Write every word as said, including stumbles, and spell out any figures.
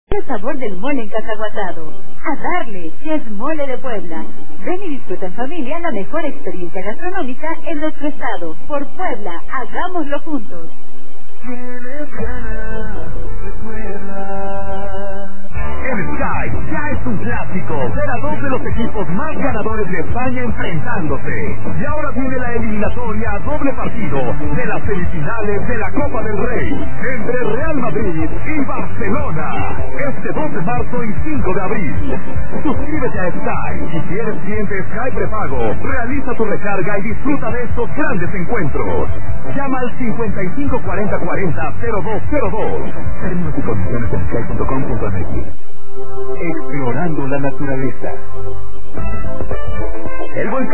El sabor del mole encacahuatado. A darle, que es Mole de Puebla. Ven y disfruta en familia la mejor experiencia gastronómica en nuestro estado. Por Puebla, hagámoslo juntos. El Sky ya es un clásico. Ver a dos de los equipos más ganadores de España enfrentándose. Y ahora viene la eliminatoria doble partido de las semifinales de la Copa del Rey entre Real Madrid y Barcelona. Este dos de marzo y cinco de abril. Suscríbete a Sky. Si quieres cliente Sky prepago, realiza tu recarga y disfruta de estos grandes encuentros. Llama al cincuenta y cinco cuarenta cuarenta cero dos cero dos. Términos y condiciones en sky punto com punto m x. Explorando la naturaleza. El volcán